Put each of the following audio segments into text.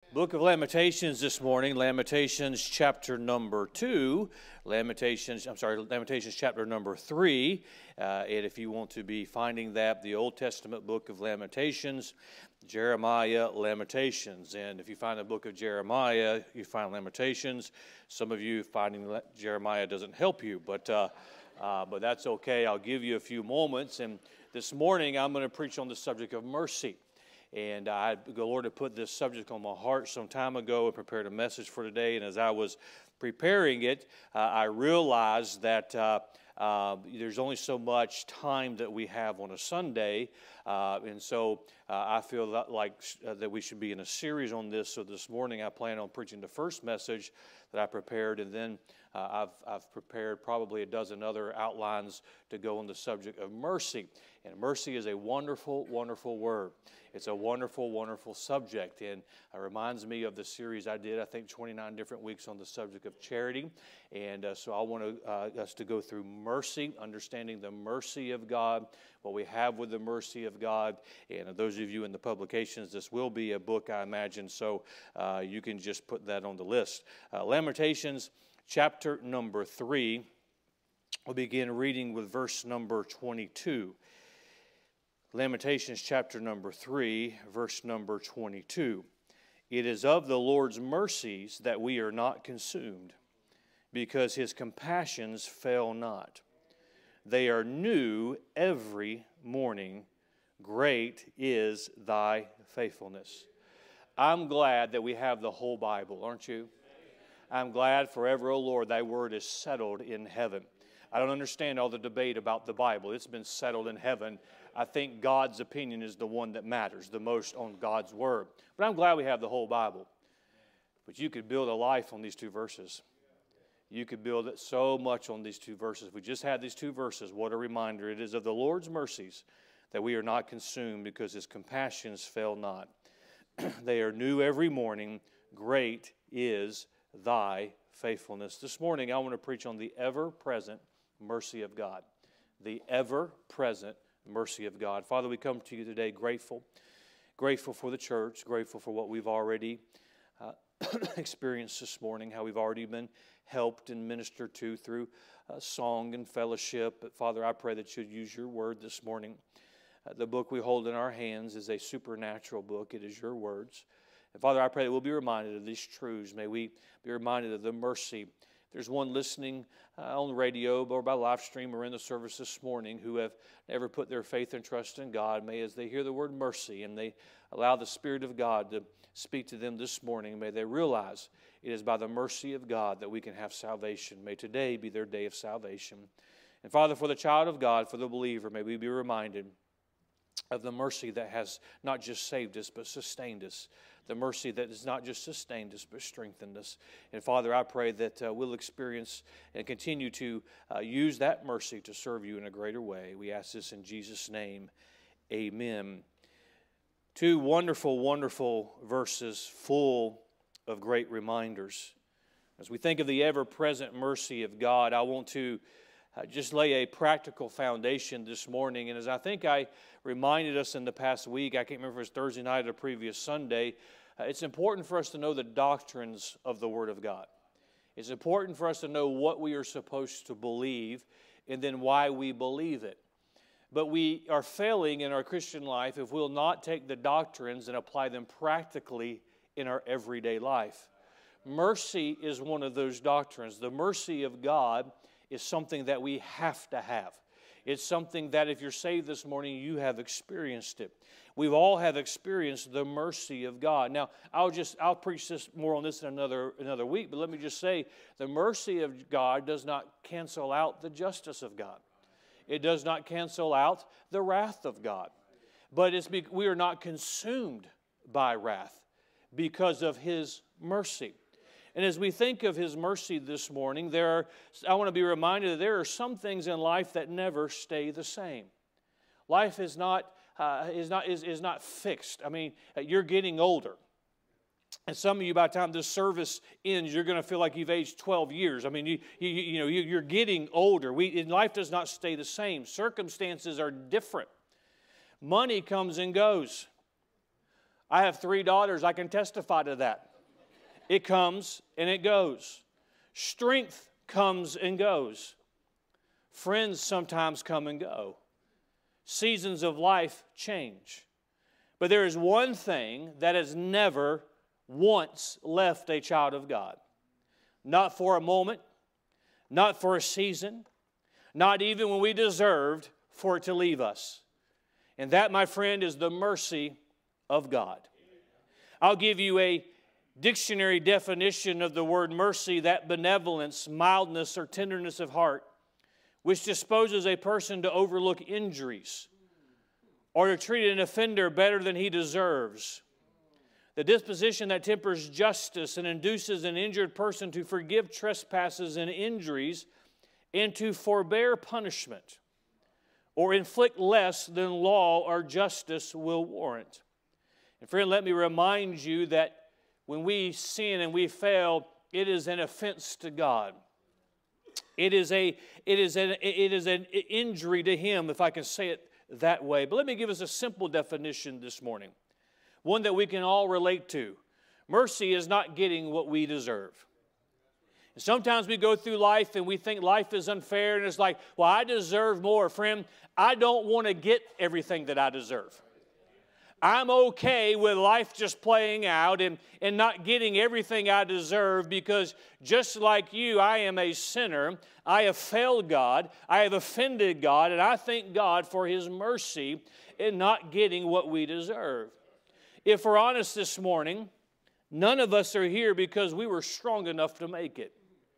Book of Lamentations this morning, Lamentations chapter number 2, Lamentations chapter number 3. And if you want to be finding that, the Old Testament book of Lamentations, Jeremiah, Lamentations. And if you find the book of Jeremiah, you find Lamentations. Some of you finding Jeremiah doesn't help you, but that's okay. I'll give you a few moments. And this morning, I'm going to preach on the subject of mercy. And the Lord had put this subject on my heart some time ago and prepared a message for today. And as I was preparing it, I realized that there's only so much time that we have on a Sunday. And so I feel like that we should be in a series on this. So this morning I plan on preaching the first message that I prepared. And then I've prepared probably a dozen other outlines to go on the subject of mercy. And mercy is a wonderful, wonderful word. It's a wonderful, wonderful subject, and it reminds me of the series I did, I think 29 different weeks on the subject of charity. And so I want us to go through mercy, understanding the mercy of God, what we have with the mercy of God. And those of you in the publications, this will be a book, I imagine, so you can just put that on the list. Lamentations chapter number 3, we'll begin reading with verse number 22. Lamentations chapter number 3, verse number 22. It is of the Lord's mercies that we are not consumed, because his compassions fail not. They are new every morning. Great is thy faithfulness. I'm glad that we have the whole Bible, aren't you? I'm glad forever, O Lord, thy word is settled in heaven. I don't understand all the debate about the Bible. It's been settled in heaven. I think God's opinion is the one that matters the most on God's word. But I'm glad we have the whole Bible. But you could build a life on these two verses. You could build it so much on these two verses. We just had these two verses. What a reminder. It is of the Lord's mercies that we are not consumed, because his compassions fail not. They are new every morning. Great is thy faithfulness. This morning I want to preach on the ever-present mercy of God. The ever-present mercy of God. Father, we come to you today grateful for the church, grateful for what we've already experienced this morning, how we've already been helped and ministered to through song and fellowship. But Father, I pray that you'd use your word this morning. The book we hold in our hands is a supernatural book. It is your words. And Father, I pray that we'll be reminded of these truths. May we be reminded of the mercy. There's one listening on the radio or by live stream or in the service this morning who have never put their faith and trust in God. May, as they hear the word mercy and they allow the Spirit of God to speak to them this morning, may they realize it is by the mercy of God that we can have salvation. May today be their day of salvation. And Father, for the child of God, for the believer, may we be reminded of the mercy that has not just saved us but sustained us. The mercy that has not just sustained us, but strengthened us. And Father, I pray that we'll experience and continue to use that mercy to serve you in a greater way. We ask this in Jesus' name. Amen. Two wonderful, wonderful verses full of great reminders. As we think of the ever-present mercy of God, I want to just lay a practical foundation this morning. And as I think I reminded us in the past week, I can't remember if it was Thursday night or previous Sunday, it's important for us to know the doctrines of the Word of God. It's important for us to know what we are supposed to believe and then why we believe it. But we are failing in our Christian life if we'll not take the doctrines and apply them practically in our everyday life. Mercy is one of those doctrines. The mercy of God is something that we have to have. It's something that if you're saved this morning, you have experienced it. We've all have experienced the mercy of God. Now, I'll preach this more on this in another week, but let me just say, the mercy of God does not cancel out the justice of God. It does not cancel out the wrath of God. But we are not consumed by wrath because of his mercy. And as we think of his mercy this morning, I want to be reminded that there are some things in life that never stay the same. Life is not fixed. I mean, you're getting older. And some of you, by the time this service ends, you're going to feel like you've aged 12 years. I mean, you're getting older. Life does not stay the same. Circumstances are different. Money comes and goes. I have 3 daughters. I can testify to that. It comes and it goes. Strength comes and goes. Friends sometimes come and go. Seasons of life change. But there is one thing that has never once left a child of God. Not for a moment, not for a season, not even when we deserved for it to leave us. And that, my friend, is the mercy of God. I'll give you a dictionary definition of the word mercy, that benevolence, mildness, or tenderness of heart, which disposes a person to overlook injuries or to treat an offender better than he deserves. The disposition that tempers justice and induces an injured person to forgive trespasses and injuries and to forbear punishment or inflict less than law or justice will warrant. And friend, let me remind you that when we sin and we fail, it is an offense to God. It is an injury to Him, if I can say it that way. But let me give us a simple definition this morning, one that we can all relate to. Mercy is not getting what we deserve. And sometimes we go through life and we think life is unfair, and it's like, well, I deserve more. Friend, I don't want to get everything that I deserve. I'm okay with life just playing out and not getting everything I deserve, because just like you, I am a sinner. I have failed God. I have offended God, and I thank God for His mercy in not getting what we deserve. If we're honest this morning, none of us are here because we were strong enough to make it.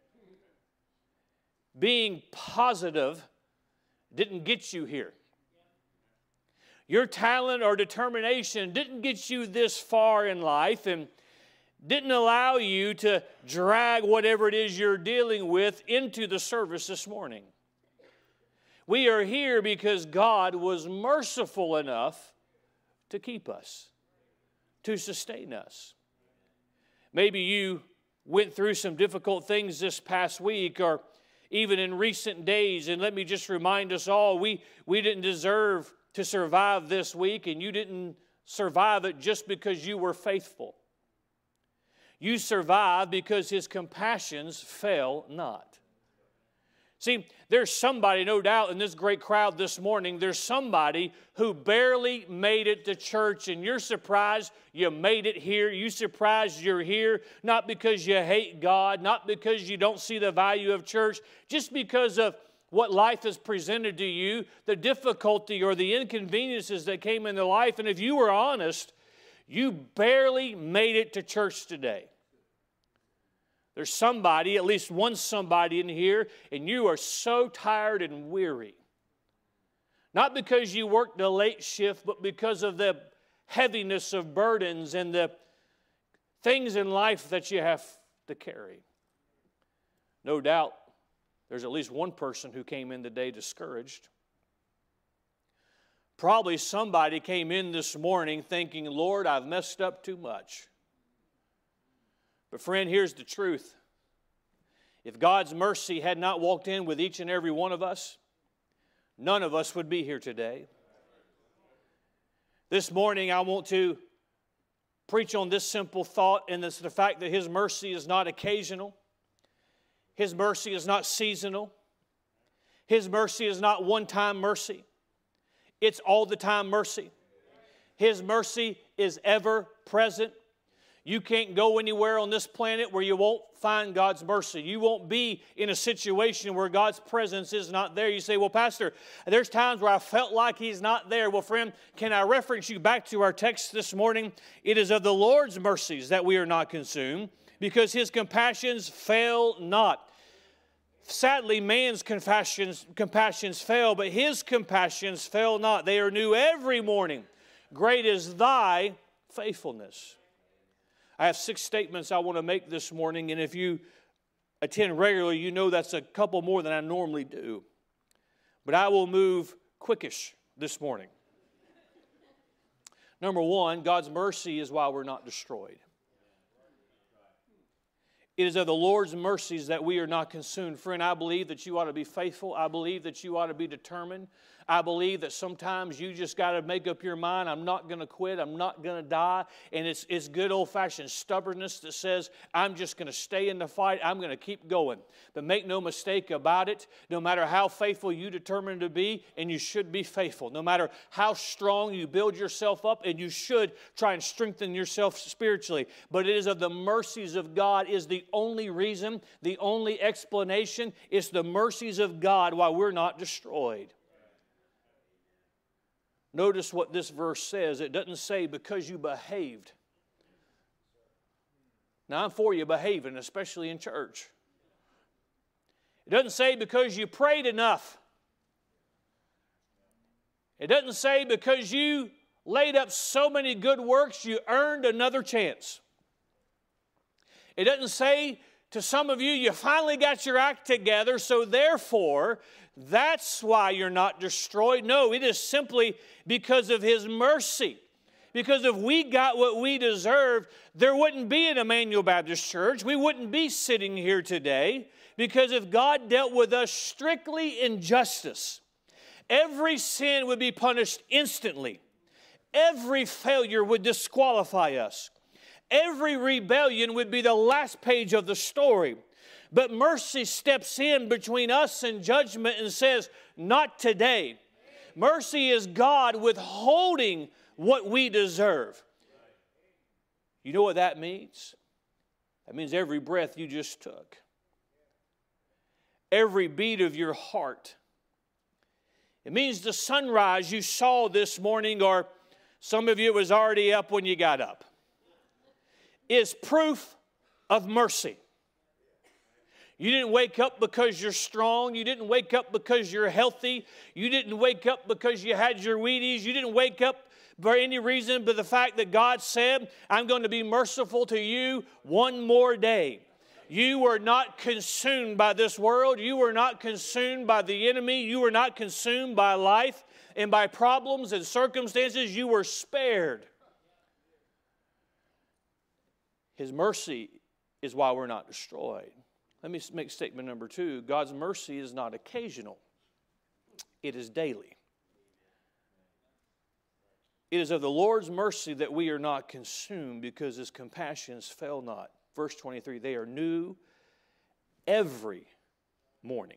Being positive didn't get you here. Your talent or determination didn't get you this far in life and didn't allow you to drag whatever it is you're dealing with into the service this morning. We are here because God was merciful enough to keep us, to sustain us. Maybe you went through some difficult things this past week or even in recent days, and let me just remind us all, we didn't deserve to survive this week, and you didn't survive it just because you were faithful. You survived because His compassions fail not. See, there's somebody, no doubt, in this great crowd this morning, there's somebody who barely made it to church, and you're surprised you made it here. You're surprised you're here, not because you hate God, not because you don't see the value of church, just because of what life has presented to you, the difficulty or the inconveniences that came into life. And if you were honest, you barely made it to church today. There's somebody, at least one somebody in here, and you are so tired and weary. Not because you worked a late shift, but because of the heaviness of burdens and the things in life that you have to carry. No doubt, there's at least one person who came in today discouraged. Probably somebody came in this morning thinking, Lord, I've messed up too much. But friend, here's the truth. If God's mercy had not walked in with each and every one of us, none of us would be here today. This morning I want to preach on this simple thought, and it's the fact that His mercy is not occasional. His mercy is not seasonal. His mercy is not one-time mercy. It's all-the-time mercy. His mercy is ever present. You can't go anywhere on this planet where you won't find God's mercy. You won't be in a situation where God's presence is not there. You say, well, Pastor, there's times where I felt like He's not there. Well, friend, can I reference you back to our text this morning? It is of the Lord's mercies that we are not consumed, because His compassions fail not. Sadly, man's compassions fail, but His compassions fail not. They are new every morning. Great is Thy faithfulness. I have 6 statements I want to make this morning, and if you attend regularly, you know that's a couple more than I normally do. But I will move quickish this morning. Number 1, God's mercy is why we're not destroyed. It is of the Lord's mercies that we are not consumed. Friend, I believe that you ought to be faithful. I believe that you ought to be determined. I believe that sometimes you just got to make up your mind, I'm not going to quit, I'm not going to die. And it's good old-fashioned stubbornness that says, I'm just going to stay in the fight, I'm going to keep going. But make no mistake about it, no matter how faithful you determine to be, and you should be faithful, no matter how strong you build yourself up, and you should try and strengthen yourself spiritually. But it is of the mercies of God is the only reason, the only explanation. It's the mercies of God why we're not destroyed. Notice what this verse says. It doesn't say because you behaved. Now, I'm for you behaving, especially in church. It doesn't say because you prayed enough. It doesn't say because you laid up so many good works, you earned another chance. It doesn't say to some of you, you finally got your act together, so therefore, that's why you're not destroyed. No, it is simply because of His mercy. Because if we got what we deserved, there wouldn't be an Emmanuel Baptist Church. We wouldn't be sitting here today. Because if God dealt with us strictly in justice, every sin would be punished instantly. Every failure would disqualify us. Every rebellion would be the last page of the story. But mercy steps in between us and judgment and says, not today. Mercy is God withholding what we deserve. You know what that means? That means every breath you just took. Every beat of your heart. It means the sunrise you saw this morning, or some of you it was already up when you got up, is proof of mercy. You didn't wake up because you're strong. You didn't wake up because you're healthy. You didn't wake up because you had your Wheaties. You didn't wake up for any reason but the fact that God said, I'm going to be merciful to you one more day. You were not consumed by this world. You were not consumed by the enemy. You were not consumed by life and by problems and circumstances. You were spared. His mercy is why we're not destroyed. Let me make statement number 2. God's mercy is not occasional. It is daily. It is of the Lord's mercy that we are not consumed because His compassions fail not. Verse 23, they are new every morning.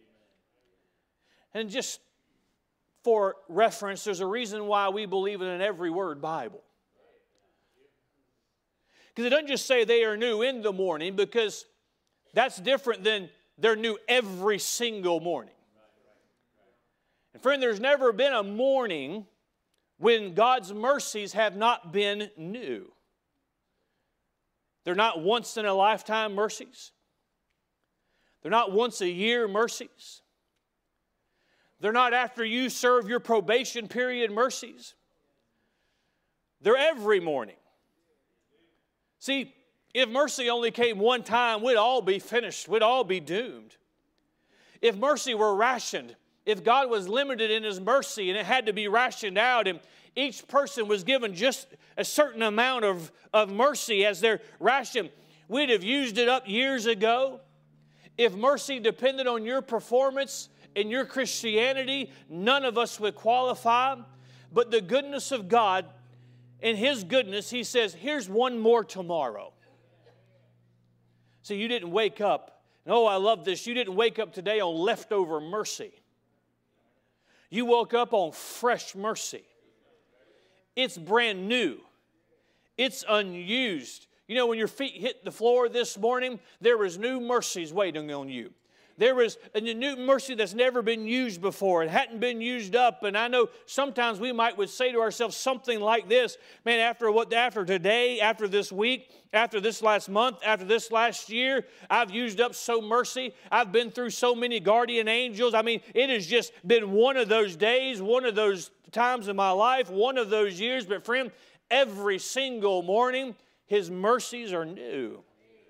And just for reference, there's a reason why we believe in an every word Bible. Because it doesn't just say they are new in the morning, because that's different than they're new every single morning. And friend, there's never been a morning when God's mercies have not been new. They're not once in a lifetime mercies. They're not once a year mercies. They're not after you serve your probation period mercies. They're every morning. See, if mercy only came one time, we'd all be finished. We'd all be doomed. If mercy were rationed, if God was limited in His mercy and it had to be rationed out, and each person was given just a certain amount of mercy as their ration, we'd have used it up years ago. If mercy depended on your performance in your Christianity, none of us would qualify. But the goodness of God, in His goodness, He says, here's one more tomorrow. See, you didn't wake up, and oh, I love this, you didn't wake up today on leftover mercy. You woke up on fresh mercy. It's brand new. It's unused. You know, when your feet hit the floor this morning, there was new mercies waiting on you. There was a new mercy that's never been used before. It hadn't been used up. And I know sometimes we would say to ourselves something like this, man, after today, after this week, after this last month, after this last year, I've used up so mercy. I've been through so many guardian angels. I mean, it has just been one of those days, one of those times in my life, one of those years. But friend, every single morning, His mercies are new.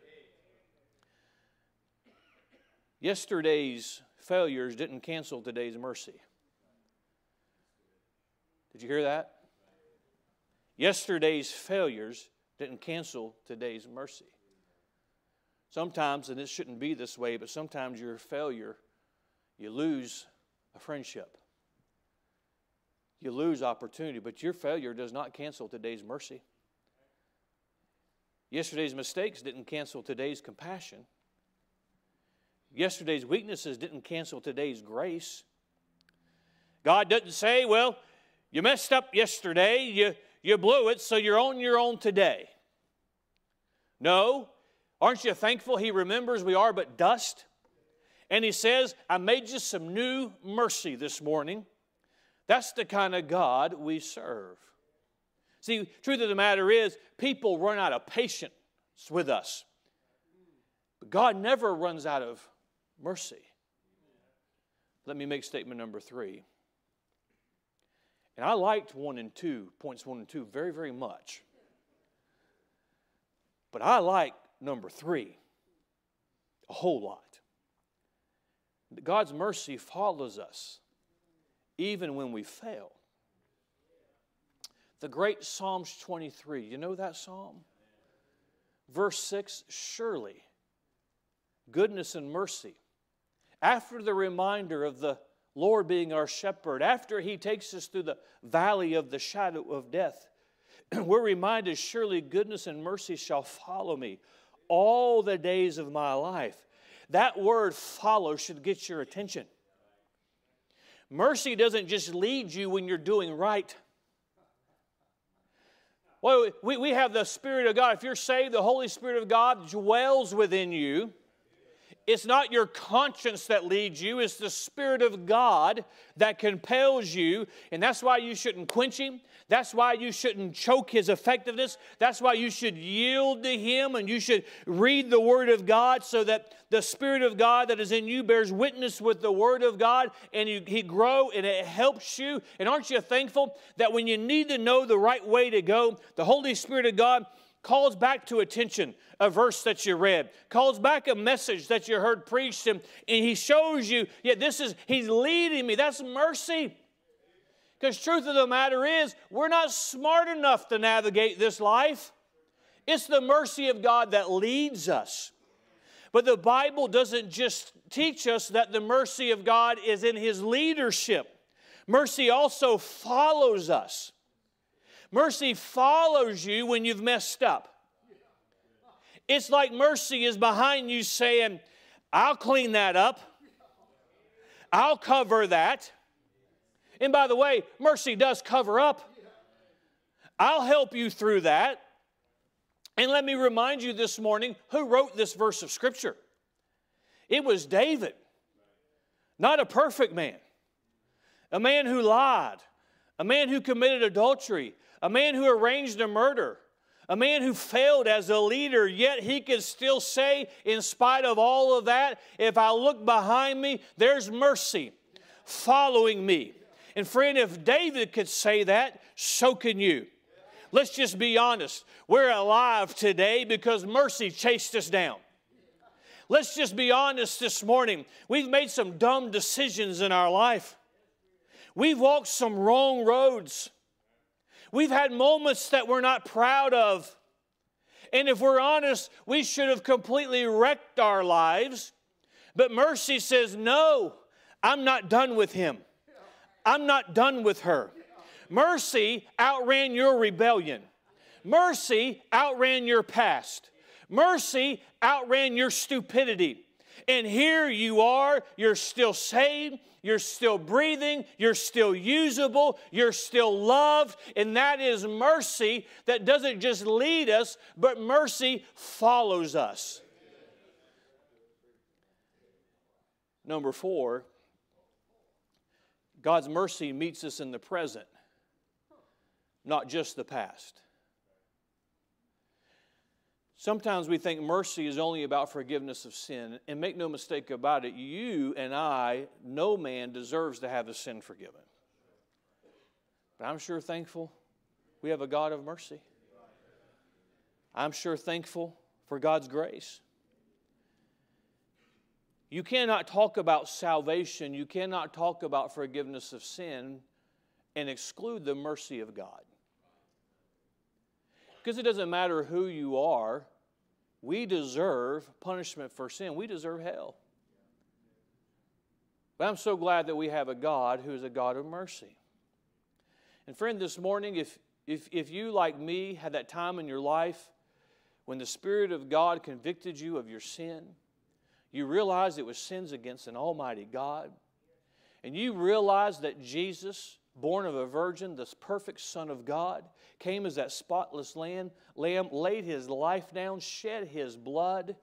Yesterday's failures didn't cancel today's mercy. Did you hear that? Yesterday's failures didn't cancel today's mercy. Sometimes, and it shouldn't be this way, but sometimes your failure, you lose a friendship. you lose opportunity. But your failure does not cancel today's mercy. Yesterday's mistakes didn't cancel today's compassion. Yesterday's weaknesses didn't cancel today's grace. God doesn't say, well, you messed up yesterday, you blew it, so you're on your own today. No. Aren't you thankful He remembers we are but dust? And He says, I made you some new mercy this morning. That's the kind of God we serve. See, truth of the matter is, people run out of patience with us. But God never runs out of mercy. Let me make statement number 3. And I liked points 1 and 2 very, very much. But I like number 3 a whole lot. God's mercy follows us even when we fail. The great Psalms 23, you know that psalm? Verse 6, surely goodness and mercy. After the reminder of the Lord being our shepherd, after He takes us through the valley of the shadow of death, we're reminded, surely goodness and mercy shall follow me all the days of my life. That word follow should get your attention. Mercy doesn't just lead you when you're doing right. Well, we have the Spirit of God. If you're saved, the Holy Spirit of God dwells within you. It's not your conscience that leads you. It's the Spirit of God that compels you. And that's why you shouldn't quench Him. That's why you shouldn't choke His effectiveness. That's why you should yield to Him, and you should read the Word of God so that the Spirit of God that is in you bears witness with the Word of God, and He grow and it helps you. And aren't you thankful that when you need to know the right way to go, the Holy Spirit of God calls back to attention a verse that you read, calls back a message that you heard preached, and He shows you, He's leading me. That's mercy. Because truth of the matter is, we're not smart enough to navigate this life. It's the mercy of God that leads us. But the Bible doesn't just teach us that the mercy of God is in His leadership. Mercy also follows us. Mercy follows you when you've messed up. It's like mercy is behind you saying, I'll clean that up. I'll cover that. And by the way, mercy does cover up. I'll help you through that. And let me remind you this morning, who wrote this verse of Scripture? It was David. Not a perfect man. A man who lied. A man who committed adultery. A man who arranged a murder. A man who failed as a leader, yet he could still say, in spite of all of that, if I look behind me, there's mercy following me. And friend, if David could say that, so can you. Let's just be honest. We're alive today because mercy chased us down. Let's just be honest this morning. We've made some dumb decisions in our life. We've walked some wrong roads. We've had moments that we're not proud of. And if we're honest, we should have completely wrecked our lives. But mercy says, no, I'm not done with him. I'm not done with her. Mercy outran your rebellion. Mercy outran your past. Mercy outran your stupidity. And here you are, you're still saved, you're still breathing, you're still usable, you're still loved, and that is mercy that doesn't just lead us, but mercy follows us. Number 4, God's mercy meets us in the present, not just the past. Sometimes we think mercy is only about forgiveness of sin. And make no mistake about it, you and I, no man deserves to have his sin forgiven. But I'm sure thankful we have a God of mercy. I'm sure thankful for God's grace. You cannot talk about salvation, you cannot talk about forgiveness of sin and exclude the mercy of God. Because it doesn't matter who you are, we deserve punishment for sin. We deserve hell. But I'm so glad that we have a God who is a God of mercy. And friend, this morning, if you, like me, had that time in your life when the Spirit of God convicted you of your sin, you realized it was sins against an almighty God, and you realized that Jesus, born of a virgin, this perfect Son of God, came as that spotless lamb, laid His life down, shed His blood,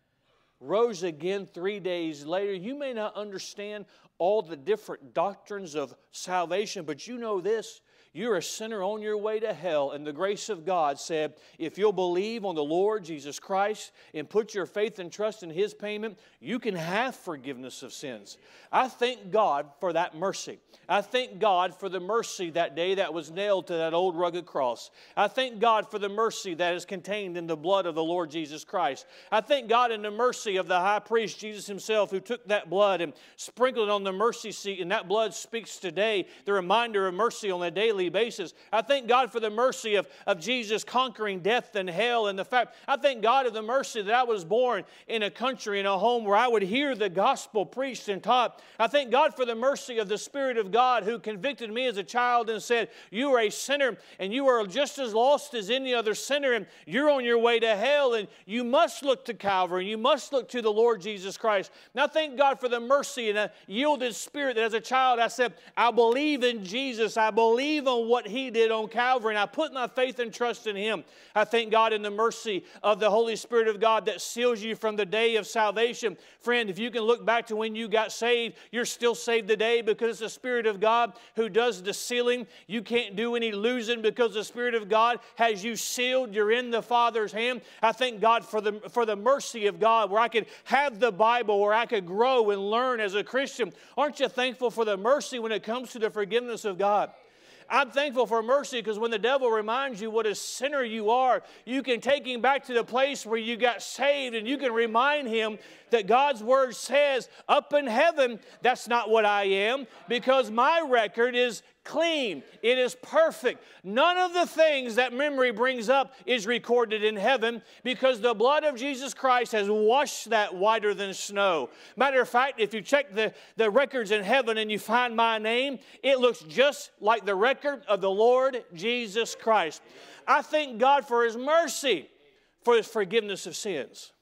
rose again 3 days later. You may not understand all the different doctrines of salvation, but you know this: you're a sinner on your way to hell, and the grace of God said, if you'll believe on the Lord Jesus Christ and put your faith and trust in His payment, you can have forgiveness of sins. I thank God for that mercy. I thank God for the mercy that day that was nailed to that old rugged cross. I thank God for the mercy that is contained in the blood of the Lord Jesus Christ. I thank God in the mercy of the high priest, Jesus Himself, who took that blood and sprinkled it on the mercy seat, and that blood speaks today, the reminder of mercy on a daily basis. I thank God for the mercy of Jesus conquering death and hell, and the fact, I thank God of the mercy that I was born in a country, in a home where I would hear the gospel preached and taught. I thank God for the mercy of the Spirit of God who convicted me as a child and said, you are a sinner and you are just as lost as any other sinner, and you're on your way to hell, and you must look to Calvary, and you must look to the Lord Jesus Christ. And I thank God for the mercy and a yielded spirit that as a child I said, I believe in Jesus. I believe on what He did on Calvary, and I put my faith and trust in Him. I thank God in the mercy of the Holy Spirit of God that seals you from the day of salvation. Friend, if you can look back to when you got saved, you're still saved today because it's the Spirit of God who does the sealing. You can't do any losing because the Spirit of God has you sealed. You're in the Father's hand. I thank God for the mercy of God where I could have the Bible, where I could grow and learn as a Christian. Aren't you thankful for the mercy when it comes to the forgiveness of God? I'm thankful for mercy because when the devil reminds you what a sinner you are, you can take him back to the place where you got saved, and you can remind him that God's Word says, up in heaven, that's not what I am, because my record is clean. It is perfect. None of the things that memory brings up is recorded in heaven because the blood of Jesus Christ has washed that whiter than snow. Matter of fact, if you check the records in heaven and you find my name, it looks just like the record of the Lord Jesus Christ. I thank God for His mercy, for His forgiveness of sins.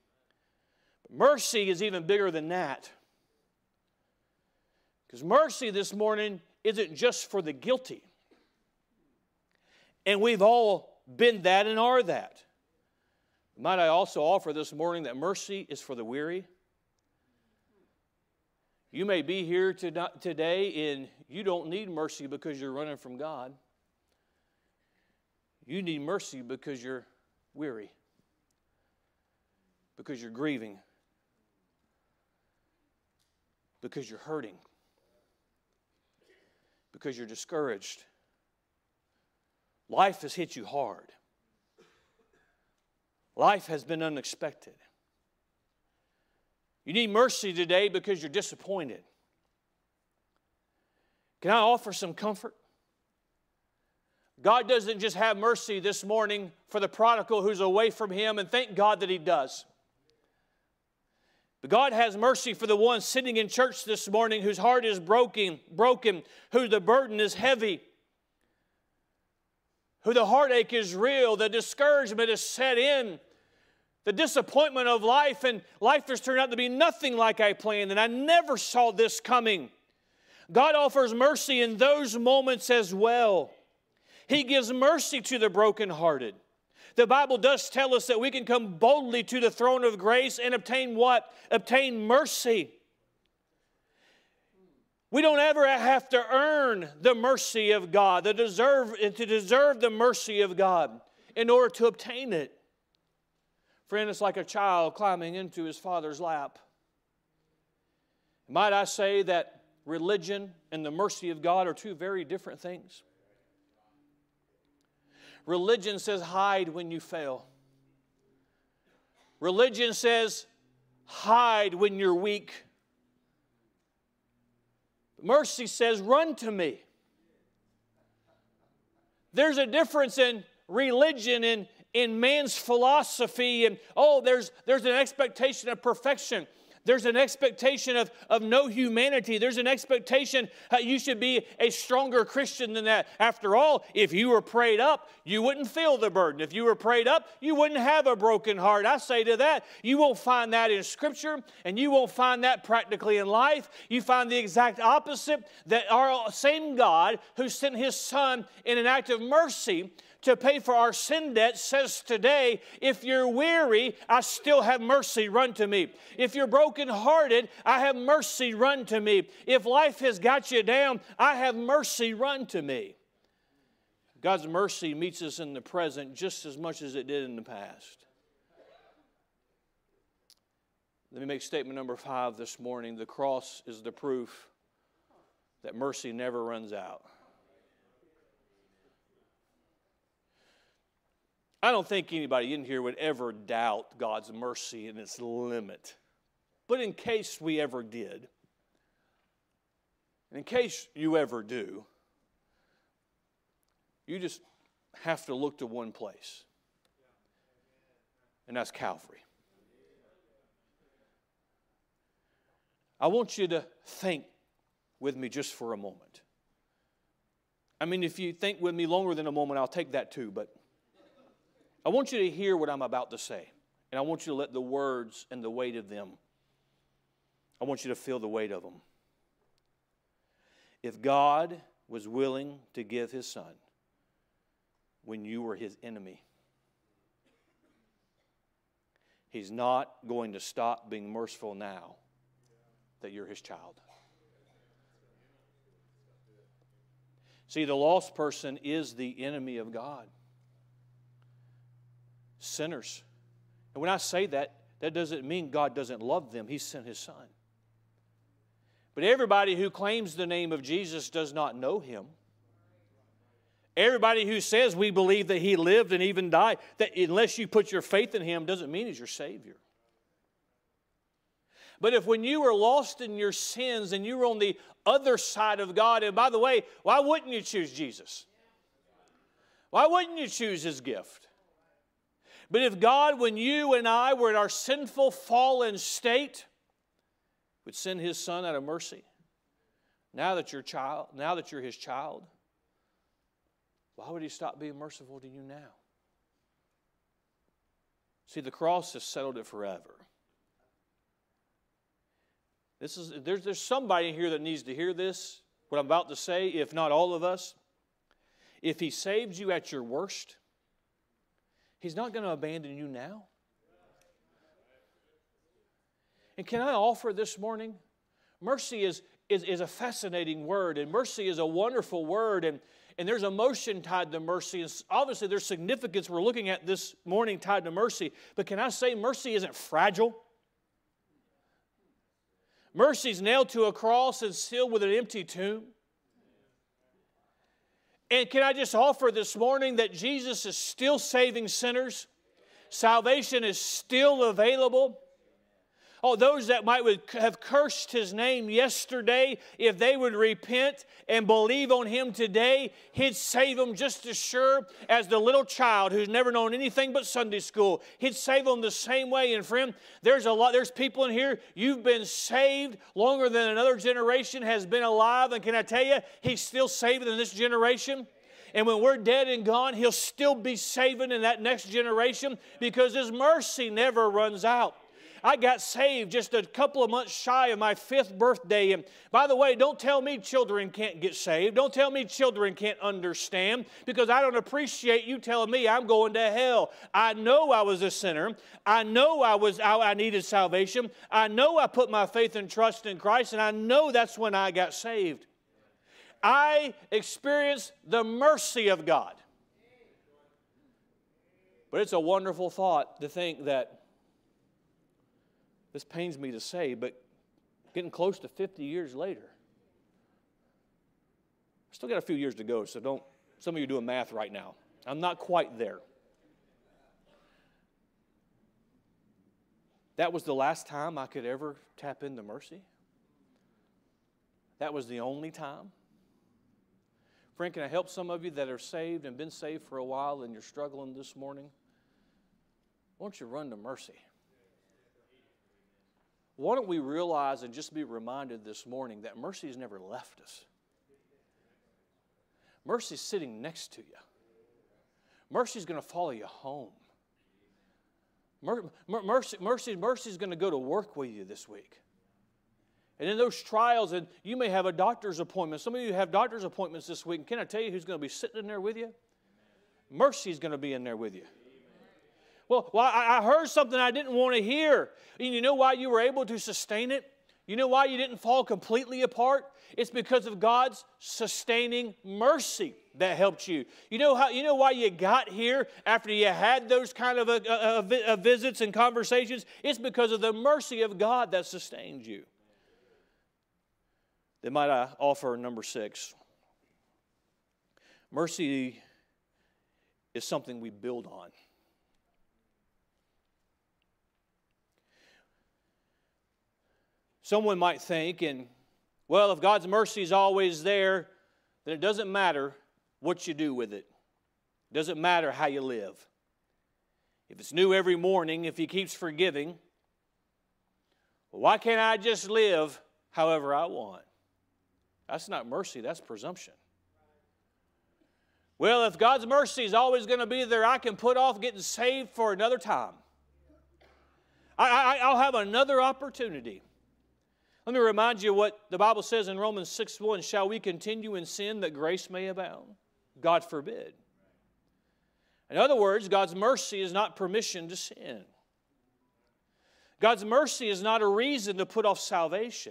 Mercy is even bigger than that. Because mercy this morning isn't just for the guilty. And we've all been that and are that. Might I also offer this morning that mercy is for the weary? You may be here today and you don't need mercy because you're running from God. You need mercy because you're weary, because you're grieving, because you're hurting, because you're discouraged. Life has hit you hard. Life has been unexpected. You need mercy today because you're disappointed. Can I offer some comfort? God doesn't just have mercy this morning for the prodigal who's away from Him, and thank God that He does. But God has mercy for the one sitting in church this morning whose heart is broken, who the burden is heavy, who the heartache is real, the discouragement is set in, the disappointment of life, and life has turned out to be nothing like I planned, and I never saw this coming. God offers mercy in those moments as well. He gives mercy to the brokenhearted. The Bible does tell us that we can come boldly to the throne of grace and obtain what? Obtain mercy. We don't ever have to earn the mercy of God, to deserve the mercy of God in order to obtain it. Friend, it's like a child climbing into his father's lap. Might I say that religion and the mercy of God are two very different things? Religion says hide when you fail. Religion says hide when you're weak. Mercy says run to me. There's a difference in religion in man's philosophy, and there's an expectation of perfection. There's an expectation of no humanity. There's an expectation you should be a stronger Christian than that. After all, if you were prayed up, you wouldn't feel the burden. If you were prayed up, you wouldn't have a broken heart. I say to that, you won't find that in Scripture, and you won't find that practically in life. You find the exact opposite, that our same God who sent His Son in an act of mercy to pay for our sin debt says today, if you're weary, I still have mercy, run to me. If you're brokenhearted, I have mercy, run to me. If life has got you down, I have mercy, run to me. God's mercy meets us in the present just as much as it did in the past. Let me make statement number 5 this morning. The cross is the proof that mercy never runs out. I don't think anybody in here would ever doubt God's mercy and its limit. But in case we ever did, and in case you ever do, you just have to look to one place, and that's Calvary. I want you to think with me just for a moment. I mean, if you think with me longer than a moment, I'll take that too, but I want you to hear what I'm about to say, and I want you to let the words and the weight of them, I want you to feel the weight of them. If God was willing to give His Son when you were His enemy, He's not going to stop being merciful now that you're His child. See, the lost person is the enemy of God. Sinners. And when I say that, that doesn't mean God doesn't love them. He sent His Son. But everybody who claims the name of Jesus does not know Him. Everybody who says we believe that He lived and even died, that unless you put your faith in Him doesn't mean He's your Savior. But if when you were lost in your sins and you were on the other side of God, and by the way, why wouldn't you choose Jesus? Why wouldn't you choose His gift? But if God, when you and I were in our sinful, fallen state, would send His Son out of mercy, now that you're His child, why would He stop being merciful to you now? See, the cross has settled it forever. There's somebody in here that needs to hear this, what I'm about to say, if not all of us. If He saved you at your worst, He's not going to abandon you now. And can I offer this morning? Mercy is a fascinating word, and mercy is a wonderful word, and there's emotion tied to mercy, and obviously there's significance we're looking at this morning tied to mercy. But can I say mercy isn't fragile? Mercy's nailed to a cross and sealed with an empty tomb. And can I just offer this morning that Jesus is still saving sinners? Salvation is still available. Oh, those that might have cursed His name yesterday, if they would repent and believe on Him today, He'd save them just as sure as the little child who's never known anything but Sunday school. He'd save them the same way. And friend, there's people in here, you've been saved longer than another generation has been alive. And can I tell you, He's still saving in this generation. And when we're dead and gone, He'll still be saving in that next generation because His mercy never runs out. I got saved just a couple of months shy of my 5th birthday. And by the way, don't tell me children can't get saved. Don't tell me children can't understand, because I don't appreciate you telling me I'm going to hell. I know I was a sinner. I know I needed salvation. I know I put my faith and trust in Christ, and I know that's when I got saved. I experienced the mercy of God. But it's a wonderful thought to think that, this pains me to say, but getting close to 50 years later, I still got a few years to go, so some of you are doing math right now. I'm not quite there. That was the last time I could ever tap into mercy. That was the only time. Friend, can I help some of you that are saved and been saved for a while and you're struggling this morning? Why don't you run to mercy? why don't we realize and just be reminded this morning that mercy has never left us? Mercy's sitting next to you. Mercy's going to follow you home. Mercy's going to go to work with you this week. And in those trials, and you may have a doctor's appointment. Some of you have doctor's appointments this week. And can I tell you who's going to be sitting in there with you? Mercy's going to be in there with you. Well, I heard something I didn't want to hear. And you know why you were able to sustain it? You know why you didn't fall completely apart? It's because of God's sustaining mercy that helped you. You know why you got here after you had those kind of visits and conversations? It's because of the mercy of God that sustained you. Then might I offer number 6. Mercy is something we build on. Someone might think, well, if God's mercy is always there, then it doesn't matter what you do with it. It doesn't matter how you live. If it's new every morning, if He keeps forgiving, well, why can't I just live however I want? That's not mercy, that's presumption. Well, if God's mercy is always going to be there, I can put off getting saved for another time. I'll have another opportunity. Let me remind you what the Bible says in Romans 6:1, shall we continue in sin that grace may abound? God forbid. In other words, God's mercy is not permission to sin. God's mercy is not a reason to put off salvation.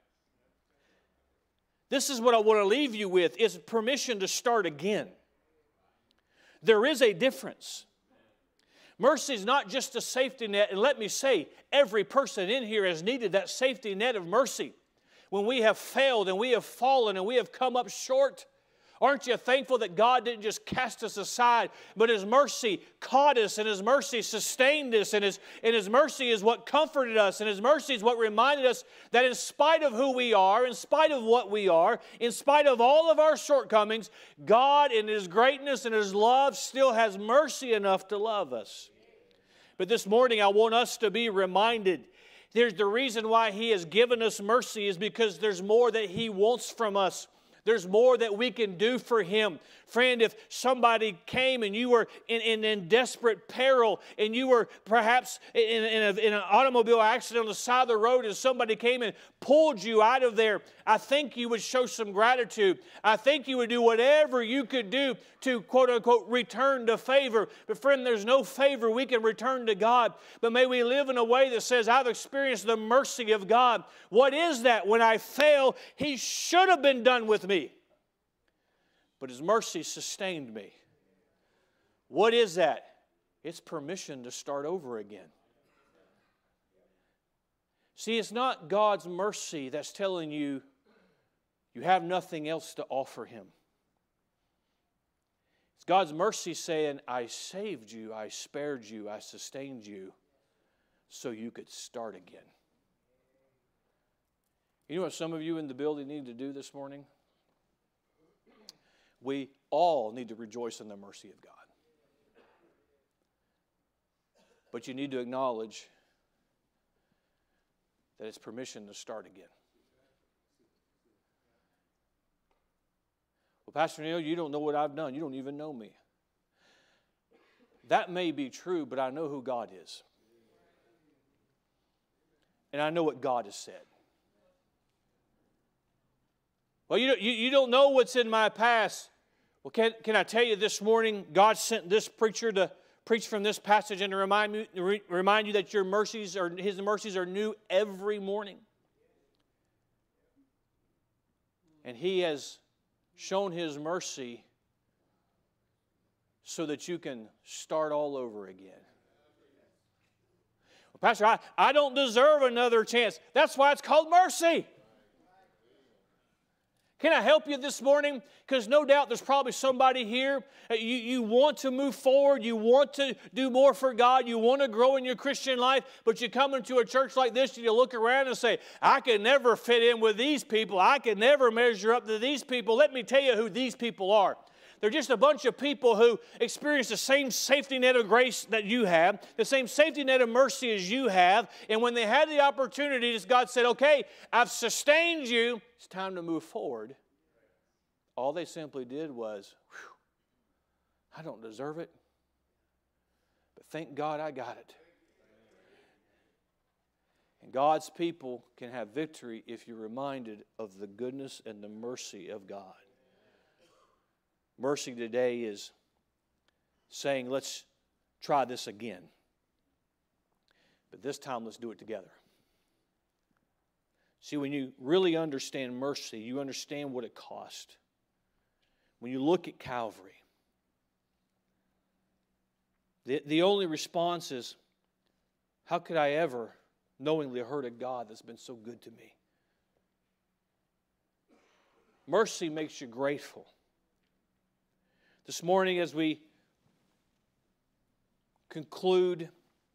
This is what I want to leave you with, is permission to start again. There is a difference. Mercy is not just a safety net, and let me say, every person in here has needed that safety net of mercy. When we have failed and we have fallen and we have come up short, aren't you thankful that God didn't just cast us aside, but His mercy caught us, and His mercy sustained us, and His mercy is what comforted us, and His mercy is what reminded us that in spite of who we are, in spite of what we are, in spite of all of our shortcomings, God in His greatness and His love still has mercy enough to love us. But this morning I want us to be reminded, there's the reason why He has given us mercy is because there's more that He wants from us. There's more that we can do for Him. Friend, if somebody came and you were in desperate peril and you were perhaps in an automobile accident on the side of the road and somebody came and pulled you out of there, I think you would show some gratitude. I think you would do whatever you could do to, quote unquote, return to favor. But friend, there's no favor we can return to God. But may we live in a way that says, I've experienced the mercy of God. What is that? When I fail, He should have been done with me, but His mercy sustained me. What is that? It's permission to start over again. See, it's not God's mercy that's telling you you have nothing else to offer Him. It's God's mercy saying, I saved you, I spared you, I sustained you so you could start again. You know what some of you in the building need to do this morning? We all need to rejoice in the mercy of God. But you need to acknowledge that it's permission to start again. Well, Pastor Neil, you don't know what I've done. You don't even know me. That may be true, but I know who God is. And I know what God has said. Well, you don't know what's in my past. Well, can I tell you this morning, God sent this preacher to preach from this passage and to remind you that His mercies are new every morning. And He has shown His mercy so that you can start all over again. Well, Pastor, I don't deserve another chance. That's why it's called mercy. Can I help you this morning? Because no doubt there's probably somebody here, you want to move forward, you want to do more for God, you want to grow in your Christian life, but you come into a church like this and you look around and say, I can never fit in with these people, I can never measure up to these people. Let me tell you who these people are. They're just a bunch of people who experience the same safety net of grace that you have, the same safety net of mercy as you have. And when they had the opportunity, God said, okay, I've sustained you. It's time to move forward. All they simply did was, I don't deserve it, but thank God I got it. And God's people can have victory if you're reminded of the goodness and the mercy of God. Mercy today is saying, let's try this again. But this time, let's do it together. See, when you really understand mercy, you understand what it cost. When you look at Calvary, the only response is, how could I ever knowingly hurt a God that's been so good to me? Mercy makes you grateful. This morning, as we conclude,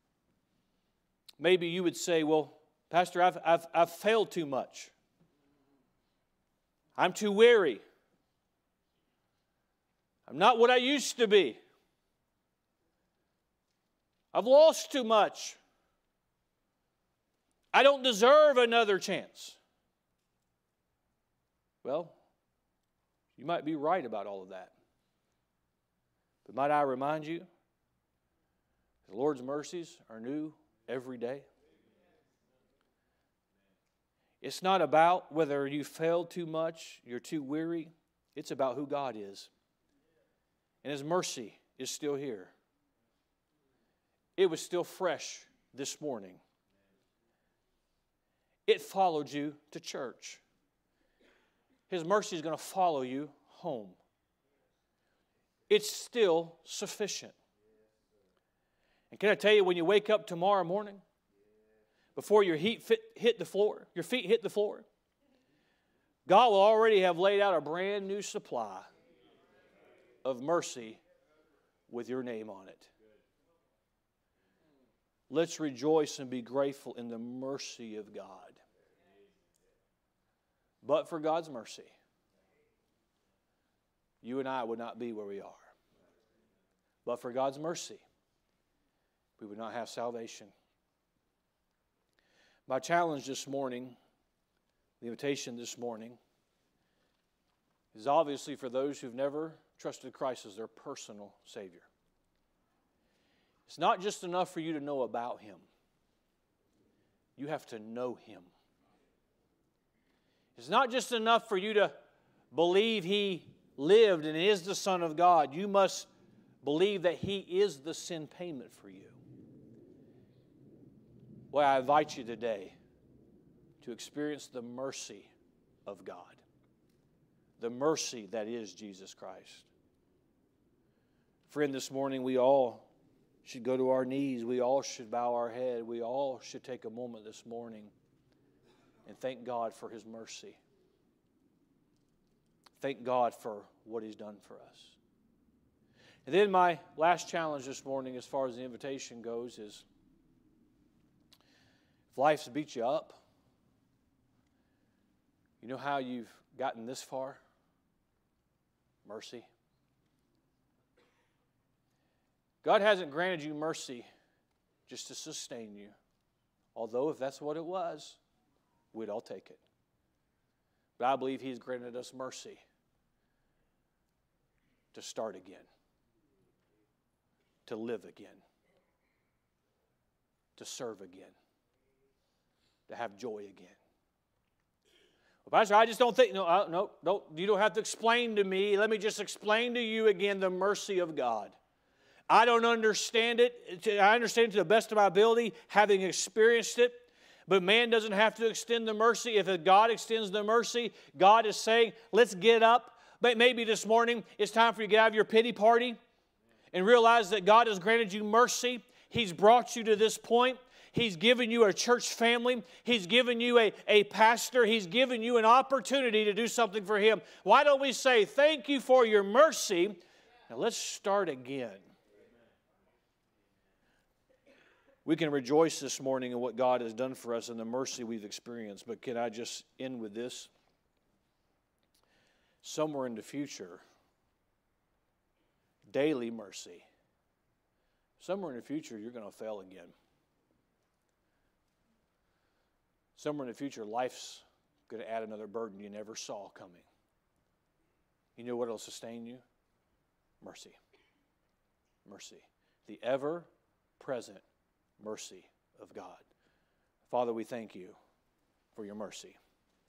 maybe you would say, well, Pastor, I've failed too much. I'm too weary. I'm not what I used to be. I've lost too much. I don't deserve another chance. Well, you might be right about all of that. But might I remind you, the Lord's mercies are new every day. It's not about whether you failed too much, you're too weary. It's about who God is. And His mercy is still here. It was still fresh this morning. It followed you to church. His mercy is going to follow you home. It's still sufficient. And can I tell you, when you wake up tomorrow morning, before your feet hit the floor, God will already have laid out a brand new supply of mercy with your name on it. Let's rejoice and be grateful in the mercy of God. But for God's mercy, you and I would not be where we are. But for God's mercy, we would not have salvation. My challenge this morning, the invitation this morning, is obviously for those who've never trusted Christ as their personal Savior. It's not just enough for you to know about Him. You have to know Him. It's not just enough for you to believe He lived and is the Son of God. You must believe that He is the sin payment for you. Well, I invite you today to experience the mercy of God. The mercy that is Jesus Christ. Friend, this morning we all should go to our knees. We all should bow our head. We all should take a moment this morning and thank God for His mercy. Thank God for what He's done for us. And then my last challenge this morning as far as the invitation goes is, if life's beat you up, you know how you've gotten this far? Mercy. God hasn't granted you mercy just to sustain you. Although if that's what it was, we'd all take it. But I believe He's granted us mercy to start again, to live again, to serve again, to have joy again. Well, Pastor, I just don't think, no, you don't have to explain to me. Let me just explain to you again the mercy of God. I don't understand it. I understand it to the best of my ability, having experienced it. But man doesn't have to extend the mercy. If God extends the mercy, God is saying, let's get up. But maybe this morning it's time for you to get out of your pity party and realize that God has granted you mercy. He's brought you to this point. He's given you a church family. He's given you a pastor. He's given you an opportunity to do something for Him. Why don't we say, thank you for your mercy. Now let's start again. We can rejoice this morning in what God has done for us and the mercy we've experienced. But can I just end with this? Somewhere in the future, daily mercy. Somewhere in the future, you're going to fail again. Somewhere in the future, life's going to add another burden you never saw coming. You know what will sustain you? Mercy. Mercy. The ever-present mercy of God. Father, we thank you for your mercy.